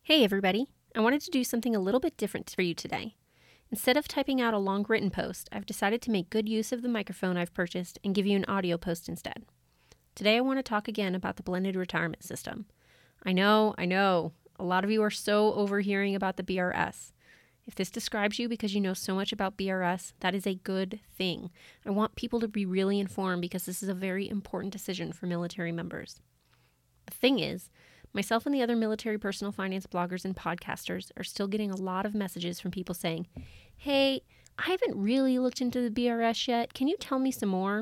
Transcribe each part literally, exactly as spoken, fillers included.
Hey everybody, I wanted to do something a little bit different for you today. Instead of typing out a long written post, I've decided to make good use of the microphone I've purchased and give you an audio post instead. Today I want to talk again about the blended retirement system. I know, I know, a lot of you are so overhearing about the B R S. If this describes you because you know so much about B R S, that is a good thing. I want people to be really informed because this is a very important decision for military members. The thing is, myself and the other military personal finance bloggers and podcasters are still getting a lot of messages from people saying, hey, I haven't really looked into the B R S yet. Can you tell me some more?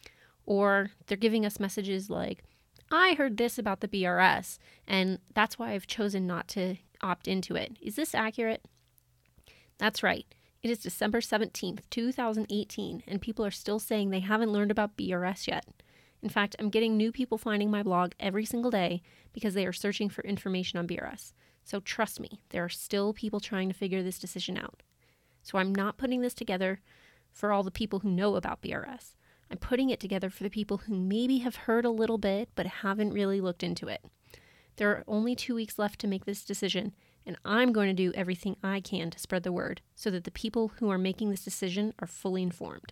Or they're giving us messages like, I heard this about the B R S, and that's why I've chosen not to opt into it. Is this accurate? That's right. It is December seventeenth, two thousand eighteen, and people are still saying they haven't learned about B R S yet. In fact, I'm getting new people finding my blog every single day because they are searching for information on B R S. So trust me, there are still people trying to figure this decision out. So I'm not putting this together for all the people who know about B R S. I'm putting it together for the people who maybe have heard a little bit but haven't really looked into it. There are only two weeks left to make this decision, and I'm going to do everything I can to spread the word so that the people who are making this decision are fully informed.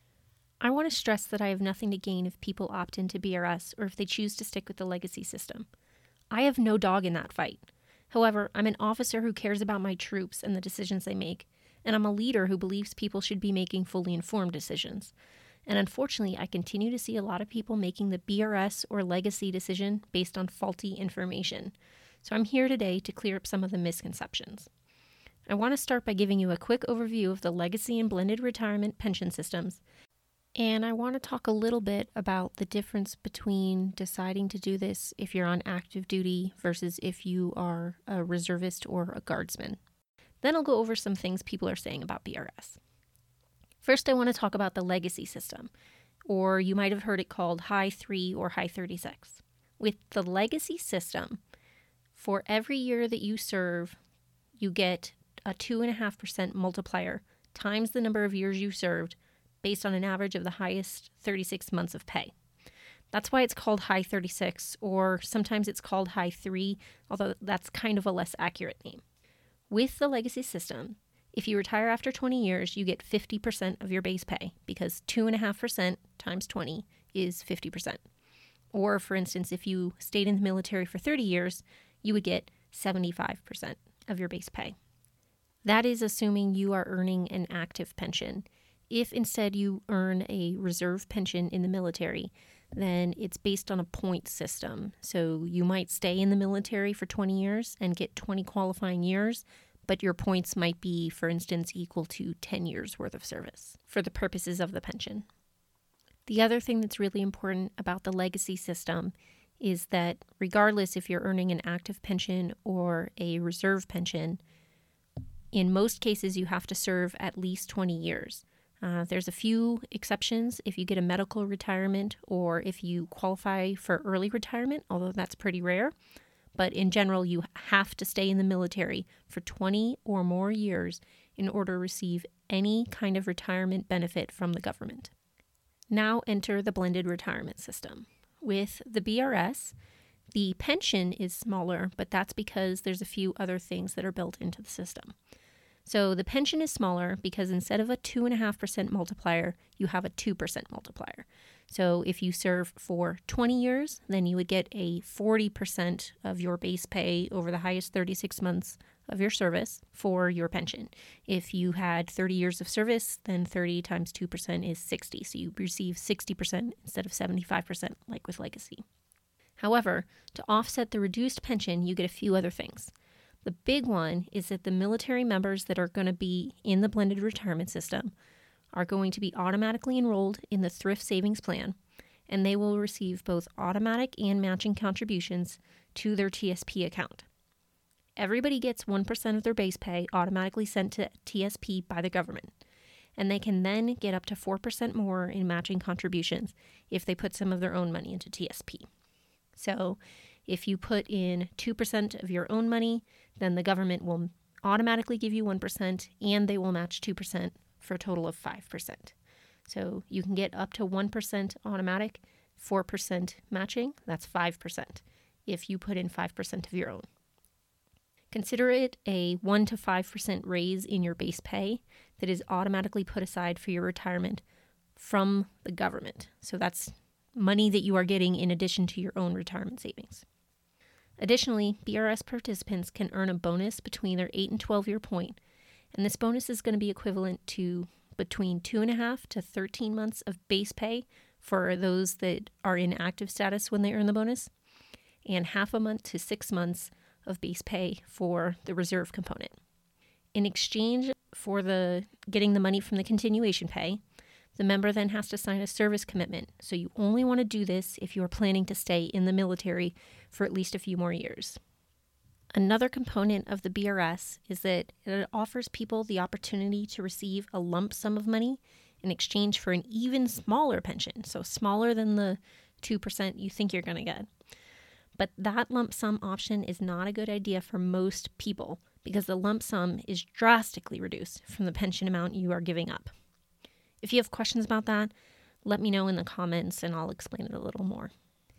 I want to stress that I have nothing to gain if people opt into B R S or if they choose to stick with the legacy system. I have no dog in that fight. However, I'm an officer who cares about my troops and the decisions they make, and I'm a leader who believes people should be making fully informed decisions. And unfortunately, I continue to see a lot of people making the B R S or legacy decision based on faulty information. So I'm here today to clear up some of the misconceptions. I want to start by giving you a quick overview of the legacy and blended retirement pension systems. And I want to talk a little bit about the difference between deciding to do this if you're on active duty versus if you are a reservist or a guardsman. Then I'll go over some things people are saying about B R S. First, I want to talk about the legacy system, or you might have heard it called High three or High thirty-six. With the legacy system, for every year that you serve, you get a two point five percent multiplier times the number of years you served based on an average of the highest thirty-six months of pay. That's why it's called High thirty-six, or sometimes it's called High three, although that's kind of a less accurate name. With the legacy system, if you retire after twenty years, you get fifty percent of your base pay because two point five percent times twenty is fifty percent. Or, for instance, if you stayed in the military for thirty years, you would get seventy-five percent of your base pay. That is assuming you are earning an active pension. If instead you earn a reserve pension in the military, then it's based on a point system. So you might stay in the military for twenty years and get twenty qualifying years, but your points might be, for instance, equal to ten years worth of service for the purposes of the pension. The other thing that's really important about the legacy system is that regardless if you're earning an active pension or a reserve pension, in most cases you have to serve at least twenty years. Uh, there's a few exceptions if you get a medical retirement or if you qualify for early retirement, although that's pretty rare. But in general, you have to stay in the military for twenty or more years in order to receive any kind of retirement benefit from the government. Now enter the blended retirement system. With the B R S, the pension is smaller, but that's because there's a few other things that are built into the system. So the pension is smaller because instead of a two point five percent multiplier, you have a two percent multiplier. So if you serve for twenty years, then you would get a forty percent of your base pay over the highest thirty-six months of your service for your pension. If you had thirty years of service, then thirty times two percent is sixty. So you receive sixty percent instead of seventy-five percent like with legacy. However, to offset the reduced pension, you get a few other things. The big one is that the military members that are going to be in the blended retirement system are going to be automatically enrolled in the Thrift Savings Plan, and they will receive both automatic and matching contributions to their T S P account. Everybody gets one percent of their base pay automatically sent to T S P by the government, and they can then get up to four percent more in matching contributions if they put some of their own money into T S P. So if you put in two percent of your own money, then the government will automatically give you one percent and they will match two percent for a total of five percent. So you can get up to one percent automatic, four percent matching, that's five percent if you put in five percent of your own. Consider it a one to five percent raise in your base pay that is automatically put aside for your retirement from the government. So that's money that you are getting in addition to your own retirement savings. Additionally, B R S participants can earn a bonus between their eight and twelve year point, and this bonus is going to be equivalent to between two and a half to thirteen months of base pay for those that are in active status when they earn the bonus, and half a month to six months of base pay for the reserve component. In exchange for the getting the money from the continuation pay, the member then has to sign a service commitment. So you only want to do this if you are planning to stay in the military for at least a few more years. Another component of the B R S is that it offers people the opportunity to receive a lump sum of money in exchange for an even smaller pension, so smaller than the two percent you think you're going to get. But that lump sum option is not a good idea for most people because the lump sum is drastically reduced from the pension amount you are giving up. If you have questions about that, let me know in the comments and I'll explain it a little more.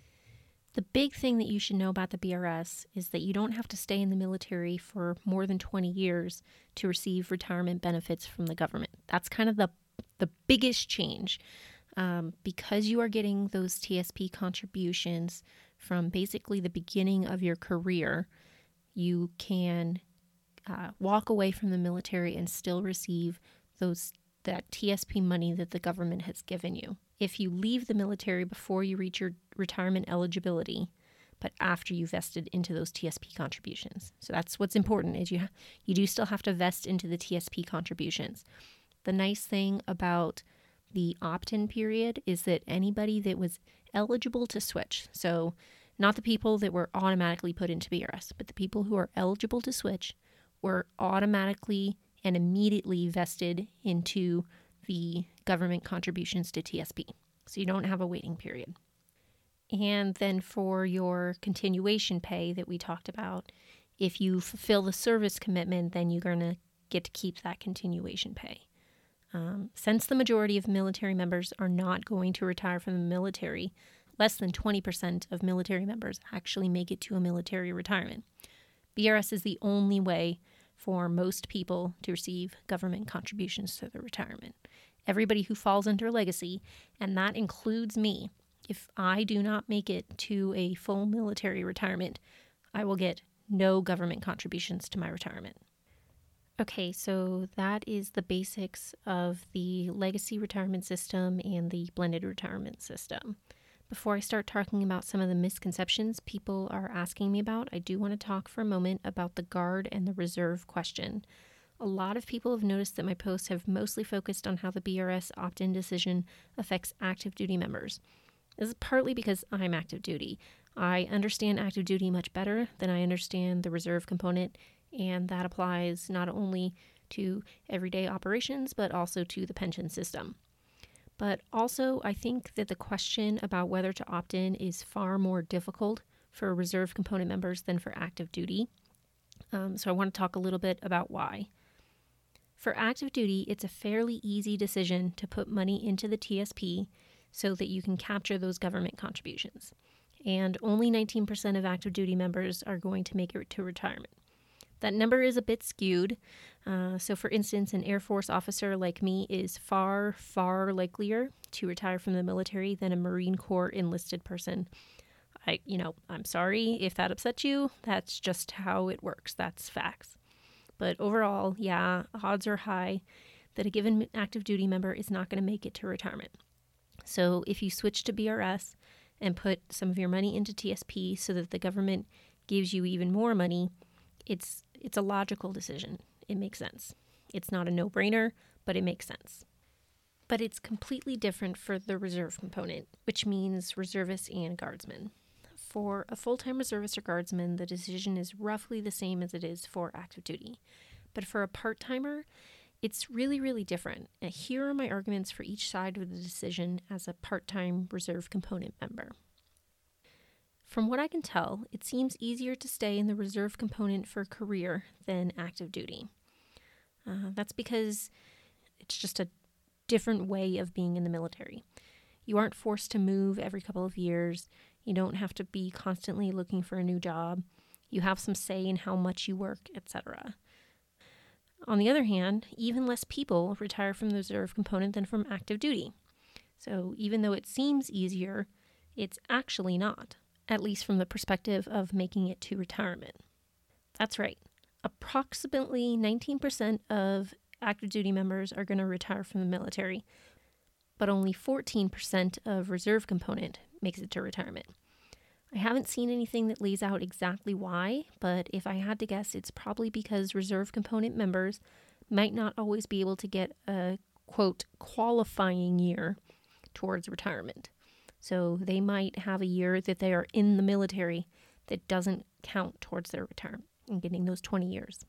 The big thing that you should know about the B R S is that you don't have to stay in the military for more than twenty years to receive retirement benefits from the government. That's kind of the, the biggest change. Um, because you are getting those T S P contributions from basically the beginning of your career, you can uh, walk away from the military and still receive those that T S P money that the government has given you. If you leave the military before you reach your retirement eligibility, but after you vested into those T S P contributions. So that's what's important is you ha- you do still have to vest into the T S P contributions. The nice thing about the opt-in period is that anybody that was eligible to switch, so not the people that were automatically put into B R S, but the people who are eligible to switch were automatically and immediately vested into the government contributions to T S P. So you don't have a waiting period. And then for your continuation pay that we talked about, if you fulfill the service commitment, then you're going to get to keep that continuation pay. Um, since the majority of military members are not going to retire from the military, less than twenty percent of military members actually make it to a military retirement. B R S is the only way for most people to receive government contributions to their retirement. Everybody who falls under legacy, and that includes me, if I do not make it to a full military retirement, I will get no government contributions to my retirement. Okay, so that is the basics of the legacy retirement system and the blended retirement system. Before I start talking about some of the misconceptions people are asking me about, I do want to talk for a moment about the guard and the reserve question. A lot of people have noticed that my posts have mostly focused on how the B R S opt-in decision affects active duty members. This is partly because I'm active duty. I understand active duty much better than I understand the reserve component, and that applies not only to everyday operations, but also to the pension system. But also, I think that the question about whether to opt in is far more difficult for reserve component members than for active duty. Um, so I want to talk a little bit about why. For active duty, it's a fairly easy decision to put money into the T S P so that you can capture those government contributions. And only nineteen percent of active duty members are going to make it to retirement. That number is a bit skewed. Uh, so, for instance, an Air Force officer like me is far, far likelier to retire from the military than a Marine Corps enlisted person. I, you know, I'm sorry if that upsets you. That's just how it works. That's facts. But overall, yeah, odds are high that a given active duty member is not going to make it to retirement. So if you switch to B R S and put some of your money into T S P so that the government gives you even more money, it's it's a logical decision. It makes sense. It's not a no-brainer, but it makes sense. But it's completely different for the reserve component, which means reservists and guardsmen. For a full-time reservist or guardsman, the decision is roughly the same as it is for active duty. But for a part-timer, it's really, really different. And here are my arguments for each side of the decision as a part-time reserve component member. From what I can tell, it seems easier to stay in the reserve component for a career than active duty. Uh, that's because it's just a different way of being in the military. You aren't forced to move every couple of years. You don't have to be constantly looking for a new job. You have some say in how much you work, et cetera. On the other hand, even less people retire from the reserve component than from active duty. So even though it seems easier, it's actually not, at least from the perspective of making it to retirement. That's right. Approximately nineteen percent of active duty members are going to retire from the military, but only fourteen percent of reserve component makes it to retirement. I haven't seen anything that lays out exactly why, but if I had to guess, it's probably because reserve component members might not always be able to get a, quote, qualifying year towards retirement. So they might have a year that they are in the military that doesn't count towards their retirement and getting those twenty years.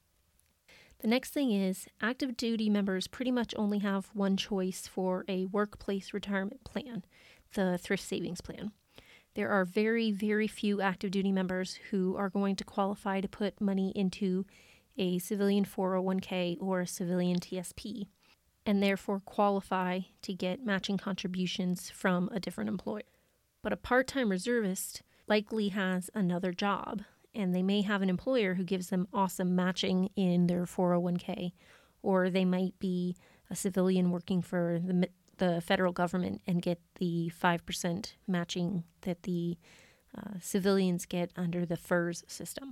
The next thing is active duty members pretty much only have one choice for a workplace retirement plan, the thrift savings plan. There are very, very few active duty members who are going to qualify to put money into a civilian four oh one k or a civilian T S P, and therefore qualify to get matching contributions from a different employer. But a part-time reservist likely has another job, and they may have an employer who gives them awesome matching in their four oh one k, or they might be a civilian working for the the federal government and get the five percent matching that the uh, civilians get under the F E R S system.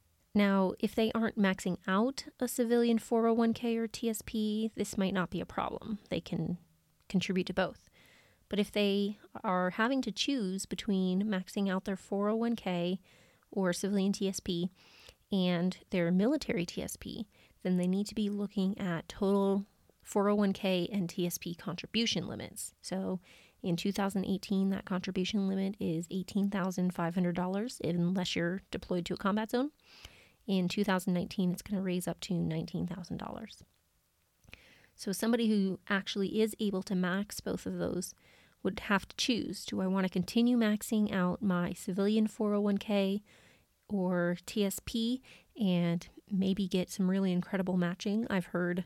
Now, if they aren't maxing out a civilian four oh one k or T S P, this might not be a problem. They can contribute to both. But if they are having to choose between maxing out their four oh one k or civilian T S P and their military T S P, then they need to be looking at total four oh one k and T S P contribution limits. So in two thousand eighteen, that contribution limit is eighteen thousand five hundred dollars unless you're deployed to a combat zone. In two thousand nineteen, it's going to raise up to nineteen thousand dollars. So somebody who actually is able to max both of those would have to choose, do I want to continue maxing out my civilian four oh one k or T S P and maybe get some really incredible matching? I've heard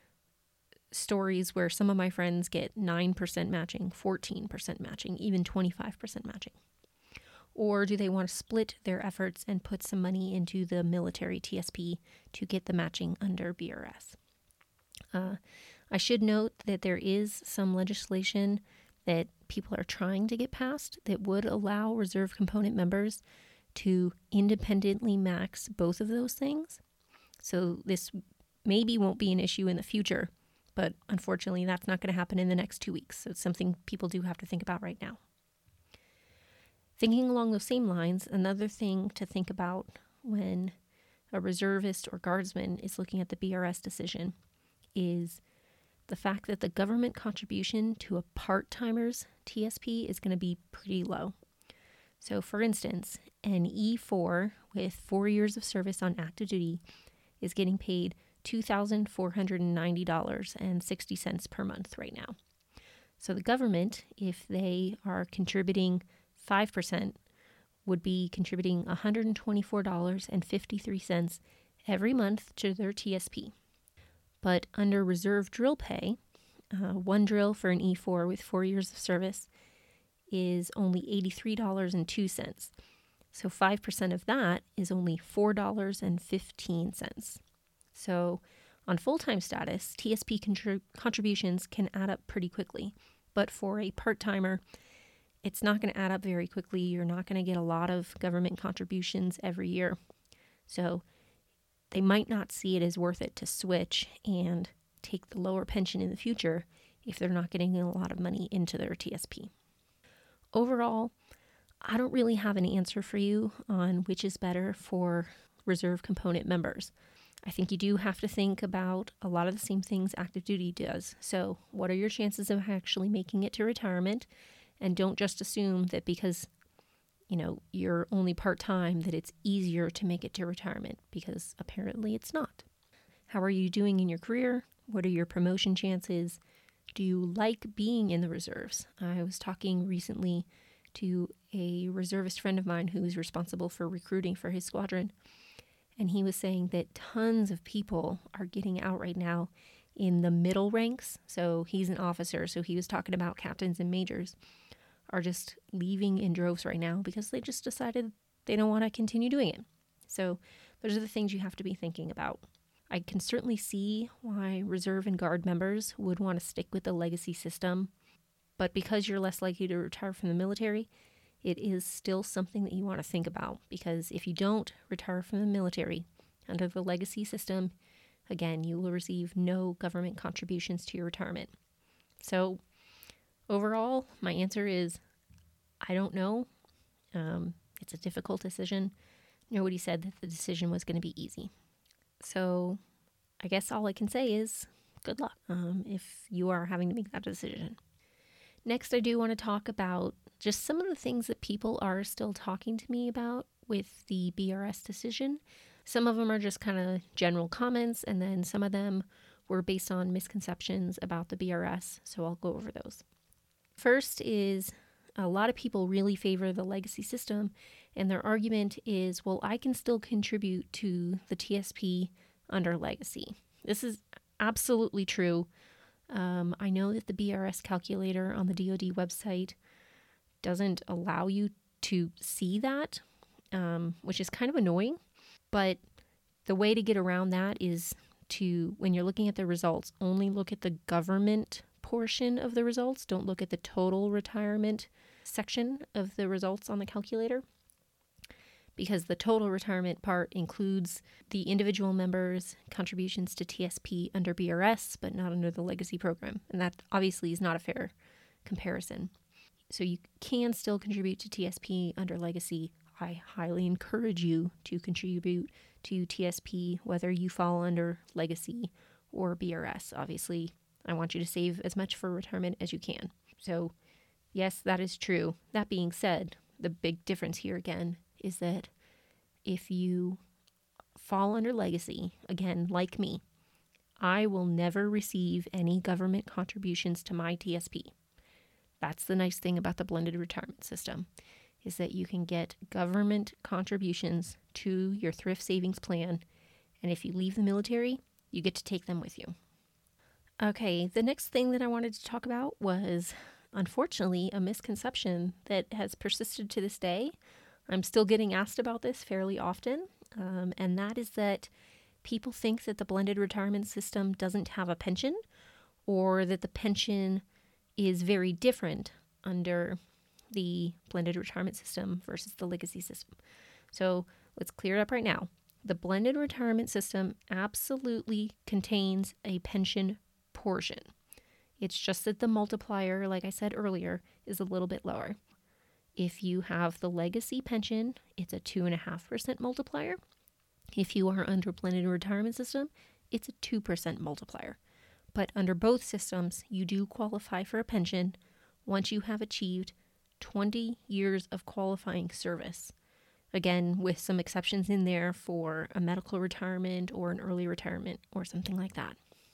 stories where some of my friends get nine percent matching, fourteen percent matching, even twenty-five percent matching. Or do they want to split their efforts and put some money into the military T S P to get the matching under B R S? Uh, I should note that there is some legislation that people are trying to get passed that would allow reserve component members to independently max both of those things. So this maybe won't be an issue in the future, but unfortunately that's not going to happen in the next two weeks. So it's something people do have to think about right now. Thinking along those same lines, another thing to think about when a reservist or guardsman is looking at the B R S decision is the fact that the government contribution to a part-timer's T S P is going to be pretty low. So for instance, an E four with four years of service on active duty is getting paid two thousand four hundred ninety dollars and sixty cents per month right now. So the government, if they are contributing five percent, would be contributing one hundred twenty-four dollars and fifty-three cents every month to their T S P. But under reserve drill pay, uh, one drill for an E four with four years of service is only eighty-three dollars and two cents. So five percent of that is only four dollars and fifteen cents. So on full-time status, T S P contrib- contributions can add up pretty quickly. But for a part-timer, it's not going to add up very quickly. You're not going to get a lot of government contributions every year. So they might not see it as worth it to switch and take the lower pension in the future if they're not getting a lot of money into their T S P. Overall, I don't really have an answer for you on which is better for reserve component members. I think you do have to think about a lot of the same things active duty does. So what are your chances of actually making it to retirement? And don't just assume that because, you know, you're only part-time that it's easier to make it to retirement, because apparently it's not. How are you doing in your career? What are your promotion chances? Do you like being in the reserves? I was talking recently to a reservist friend of mine who is responsible for recruiting for his squadron, and he was saying that tons of people are getting out right now in the middle ranks. So he's an officer, so he was talking about captains and majors are just leaving in droves right now because they just decided they don't want to continue doing it. So those are the things you have to be thinking about. I can certainly see why reserve and guard members would want to stick with the legacy system, but because you're less likely to retire from the military, it is still something that you want to think about, because if you don't retire from the military under the legacy system, again, you will receive no government contributions to your retirement. So overall, my answer is I don't know. Um, it's a difficult decision. Nobody said that the decision was going to be easy. So I guess all I can say is good luck um, if you are having to make that decision. Next, I do want to talk about just some of the things that people are still talking to me about with the B R S decision. Some of them are just kind of general comments, and then some of them were based on misconceptions about the B R S, so I'll go over those. First is a lot of people really favor the legacy system, and their argument is, well, I can still contribute to the T S P under legacy. This is absolutely true. Um, I know that the B R S calculator on the D O D website doesn't allow you to see that, um, which is kind of annoying. But the way to get around that is to, when you're looking at the results, only look at the government portion of the results. Don't look at the total retirement section of the results on the calculator, because the total retirement part includes the individual members' contributions to T S P under B R S, but not under the legacy program. And that obviously is not a fair comparison. So you can still contribute to T S P under legacy. I highly encourage you to contribute to T S P, whether you fall under legacy or B R S. Obviously, I want you to save as much for retirement as you can. So yes, that is true. That being said, the big difference here again is that if you fall under legacy, again, like me, I will never receive any government contributions to my T S P. That's the nice thing about the blended retirement system, is that you can get government contributions to your thrift savings plan, and if you leave the military, you get to take them with you. Okay, the next thing that I wanted to talk about was, unfortunately, a misconception that has persisted to this day. I'm still getting asked about this fairly often, um, and that is that people think that the blended retirement system doesn't have a pension, or that the pension is very different under the blended retirement system versus the legacy system. So let's clear it up right now. The blended retirement system absolutely contains a pension portion. It's just that the multiplier, like I said earlier, is a little bit lower. If you have the legacy pension, it's a two point five percent multiplier. If you are under blended retirement system, it's a two percent multiplier. But under both systems, you do qualify for a pension once you have achieved twenty years of qualifying service. Again, with some exceptions in there for a medical retirement or an early retirement or something like that.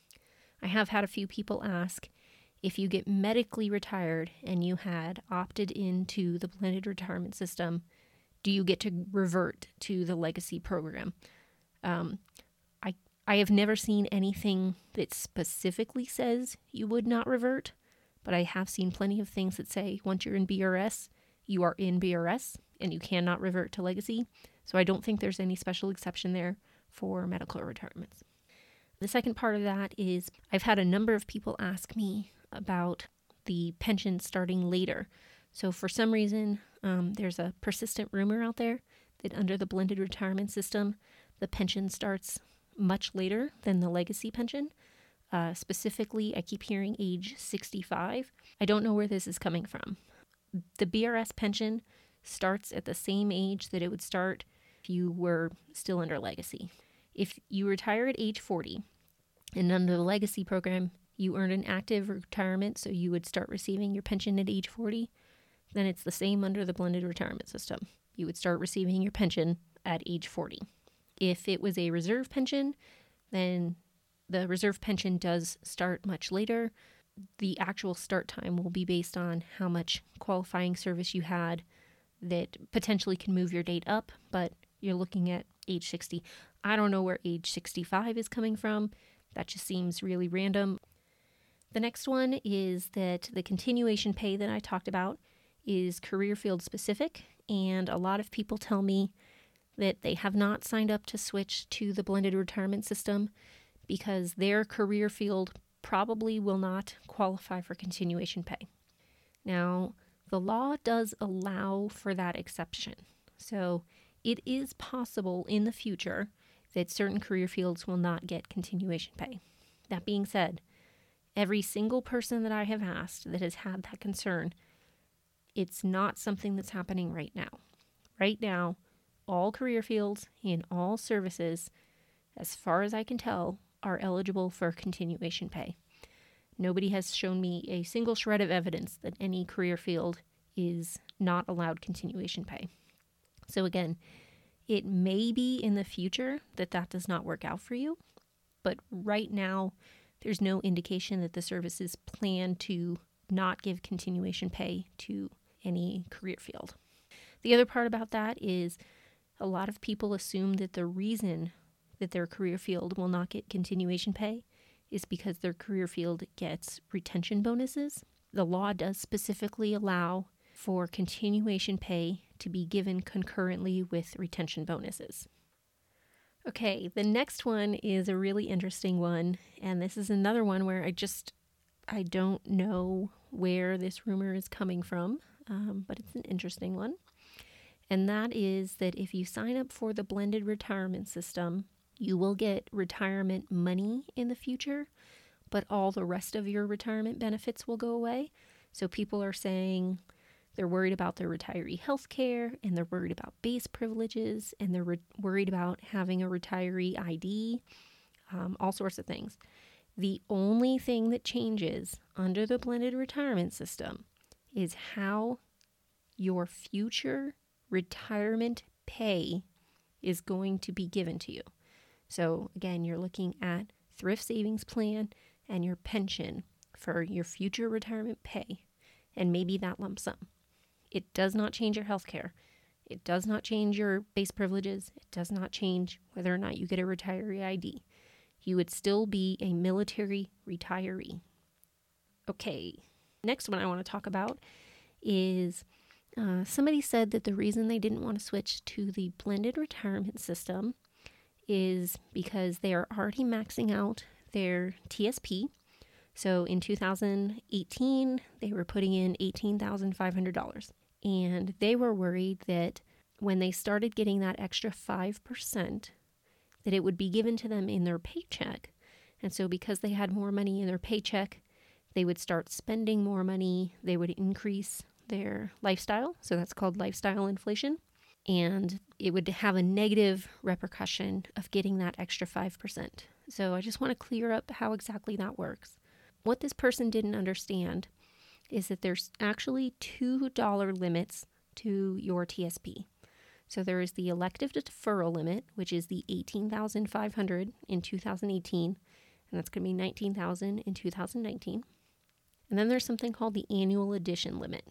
I have had a few people ask, if you get medically retired and you had opted into the blended retirement system, do you get to revert to the legacy program? Um, I I have never seen anything that specifically says you would not revert, but I have seen plenty of things that say once you're in B R S, you are in B R S and you cannot revert to legacy. So I don't think there's any special exception there for medical retirements. The second part of that is I've had a number of people ask me about the pension starting later. So for some reason, um, there's a persistent rumor out there that under the blended retirement system, the pension starts much later than the legacy pension. Uh, specifically, I keep hearing age sixty-five. I don't know where this is coming from. The B R S pension starts at the same age that it would start if you were still under legacy. If you retire at age forty, and under the legacy program, you earned an active retirement, so you would start receiving your pension at age forty, then it's the same under the blended retirement system. You would start receiving your pension at age forty. If it was a reserve pension, then the reserve pension does start much later. The actual start time will be based on how much qualifying service you had that potentially can move your date up, but you're looking at age sixty. I don't know where age sixty-five is coming from. That just seems really random. The next one is that the continuation pay that I talked about is career field specific, and a lot of people tell me that they have not signed up to switch to the blended retirement system because their career field probably will not qualify for continuation pay. Now, the law does allow for that exception. So it is possible in the future that certain career fields will not get continuation pay. That being said, every single person that I have asked that has had that concern, it's not something that's happening right now. Right now, all career fields in all services, as far as I can tell, are eligible for continuation pay. Nobody has shown me a single shred of evidence that any career field is not allowed continuation pay. So again, it may be in the future that that does not work out for you, but right now, there's no indication that the services plan to not give continuation pay to any career field. The other part about that is a lot of people assume that the reason that their career field will not get continuation pay is because their career field gets retention bonuses. The law does specifically allow for continuation pay to be given concurrently with retention bonuses. Okay, the next one is a really interesting one, and this is another one where I just, I don't know where this rumor is coming from, um, but it's an interesting one. And that is that if you sign up for the blended retirement system, you will get retirement money in the future, but all the rest of your retirement benefits will go away. So people are saying they're worried about their retiree health care, and they're worried about base privileges, and they're re- worried about having a retiree I D, um, all sorts of things. The only thing that changes under the blended retirement system is how your future retirement pay is going to be given to you. So again, you're looking at thrift savings plan and your pension for your future retirement pay, and maybe that lump sum. It does not change your health care. It does not change your base privileges. It does not change whether or not you get a retiree I D. You would still be a military retiree. Okay, next one I want to talk about is uh, somebody said that the reason they didn't want to switch to the blended retirement system is because they are already maxing out their T S P. So in two thousand eighteen, they were putting in eighteen thousand five hundred dollars. And they were worried that when they started getting that extra five percent, that it would be given to them in their paycheck. And so because they had more money in their paycheck, they would start spending more money. They would increase their lifestyle. So that's called lifestyle inflation. And it would have a negative repercussion of getting that extra five percent. So I just want to clear up how exactly that works. What this person didn't understand is that there's actually two dollar limits to your T S P. So there is the elective deferral limit, which is the eighteen thousand five hundred dollars in two thousand eighteen, and that's going to be nineteen thousand dollars in two thousand nineteen. And then there's something called the annual addition limit.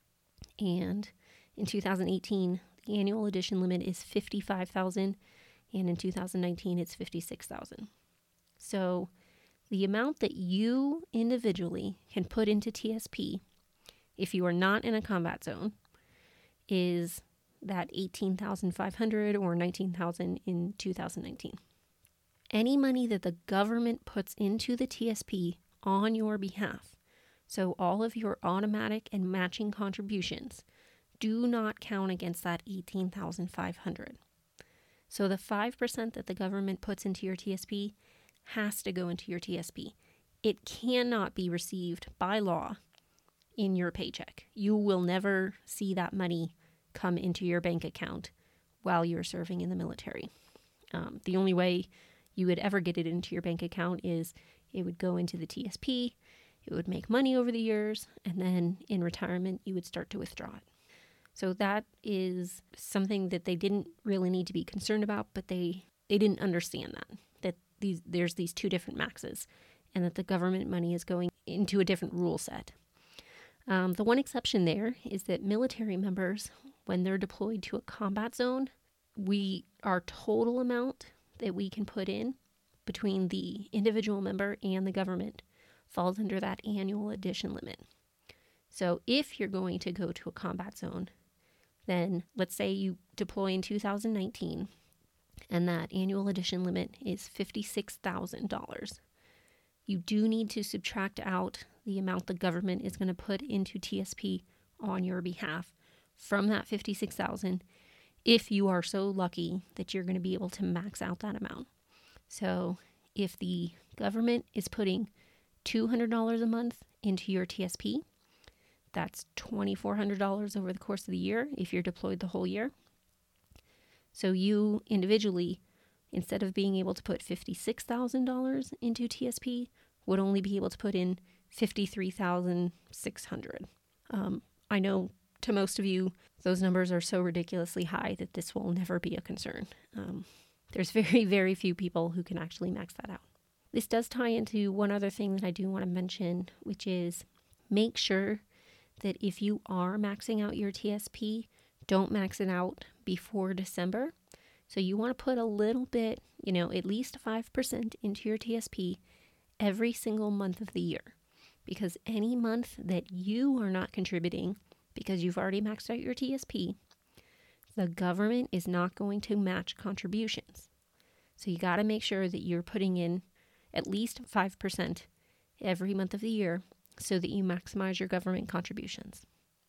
And in two thousand eighteen, the annual addition limit is fifty-five thousand dollars, and in two thousand nineteen, it's fifty-six thousand dollars. So the amount that you individually can put into T S P, if you are not in a combat zone, is that eighteen thousand five hundred dollars or nineteen thousand dollars in two thousand nineteen. Any money that the government puts into the T S P on your behalf, so all of your automatic and matching contributions, do not count against that eighteen thousand five hundred dollars. So the five percent that the government puts into your T S P has to go into your T S P. It cannot be received by law in your paycheck. You will never see that money come into your bank account while you're serving in the military. Um, the only way you would ever get it into your bank account is it would go into the T S P, it would make money over the years, and then in retirement, you would start to withdraw it. So that is something that they didn't really need to be concerned about, but they, they didn't understand that, that these there's these two different maxes and that the government money is going into a different rule set. Um, the one exception there is that military members, when they're deployed to a combat zone, we our total amount that we can put in between the individual member and the government falls under that annual addition limit. So if you're going to go to a combat zone, then let's say you deploy in two thousand nineteen and that annual edition limit is fifty-six thousand dollars. You do need to subtract out the amount the government is going to put into T S P on your behalf from that fifty-six thousand dollars if you are so lucky that you're going to be able to max out that amount. So if the government is putting two hundred dollars a month into your T S P, that's two thousand four hundred dollars over the course of the year if you're deployed the whole year. So you individually, instead of being able to put fifty-six thousand dollars into T S P, would only be able to put in fifty-three thousand six hundred dollars. Um, I know to most of you, those numbers are so ridiculously high that this will never be a concern. Um, there's very, very few people who can actually max that out. This does tie into one other thing that I do want to mention, which is make sure that if you are maxing out your T S P, don't max it out before December. So you want to put a little bit, you know, at least five percent into your T S P every single month of the year. Because any month that you are not contributing because you've already maxed out your T S P, the government is not going to match contributions. So you got to make sure that you're putting in at least five percent every month of the year so that you maximize your government contributions.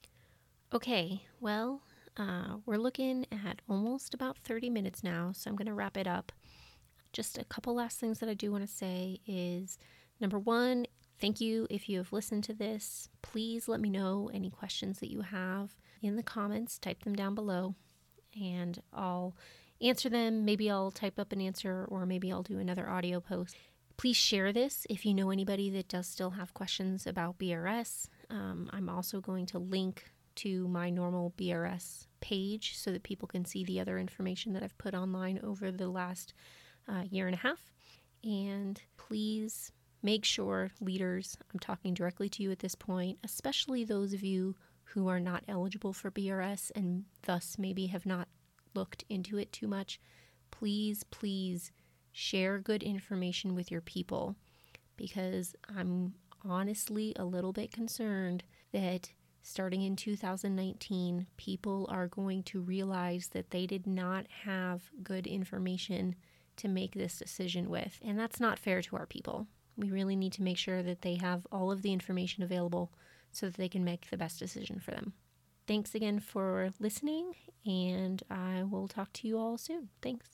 Okay, well, uh, we're looking at almost about thirty minutes now, so I'm going to wrap it up. Just a couple last things that I do want to say is, number one, thank you if you have listened to this. Please let me know any questions that you have in the comments. Type them down below, and I'll answer them. Maybe I'll type up an answer, or maybe I'll do another audio post. Please share this if you know anybody that does still have questions about B R S. Um, I'm also going to link to my normal B R S page so that people can see the other information that I've put online over the last uh, year and a half. And please make sure, leaders, I'm talking directly to you at this point, especially those of you who are not eligible for B R S and thus maybe have not looked into it too much, please, please share good information with your people, because I'm honestly a little bit concerned that starting in two thousand nineteen, people are going to realize that they did not have good information to make this decision with, and that's not fair to our people. We really need to make sure that they have all of the information available so that they can make the best decision for them. Thanks again for listening, and I will talk to you all soon. Thanks.